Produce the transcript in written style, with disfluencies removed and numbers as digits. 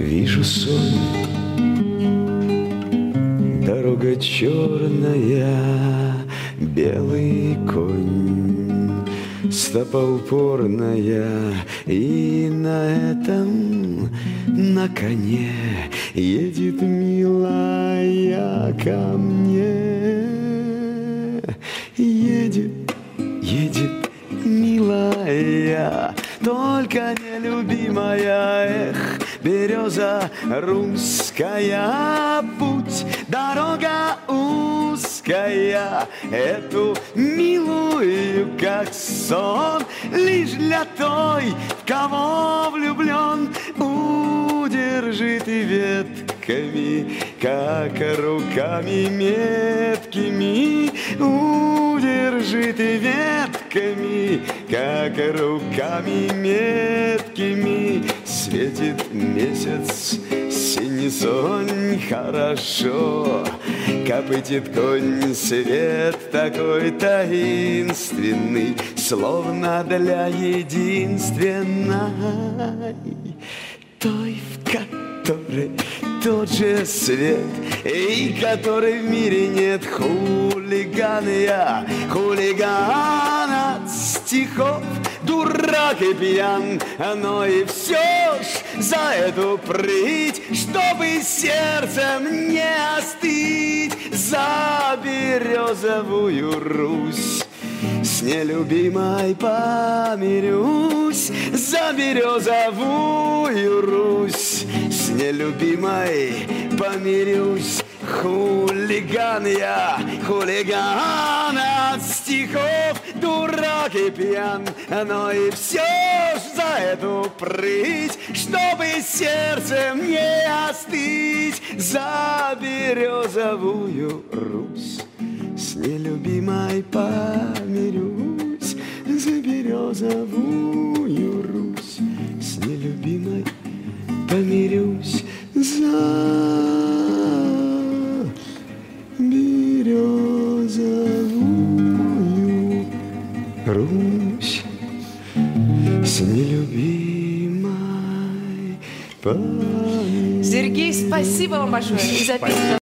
Вижу сон, дорога черная, белый конь, стопа упорная, и на этом, на коне едет милая ко мне. Едет, едет милая, только нелюбимая, эх, береза русская, путь, дорога узкая, эту милую, как сон, лишь для той, в кого влюблен, удержи ты ветками, как руками меткими, удержи ты ветками, как руками меткими. Светит месяц, синий сонь, хорошо, копытит конь, свет такой таинственный, словно для единственной, той, в которой тот же свет, и которой в мире нет хулигана я, хулиган от стихов, дурак и пьян, но и все ж за эту прыть, чтобы сердцем не остыть, за березовую Русь. С нелюбимой помирюсь, за березовую Русь. С нелюбимой помирюсь, хулиган я, хулиган от стихов, дурак и пьян, но и все ж за эту прыть, чтобы сердцем не остыть, за березовую Русь. С нелюбимой помирюсь, за березовую Русь. С нелюбимой помирюсь, за березовую Русь. С нелюбимой помирюсь. Сергей, спасибо вам большое. И за песню.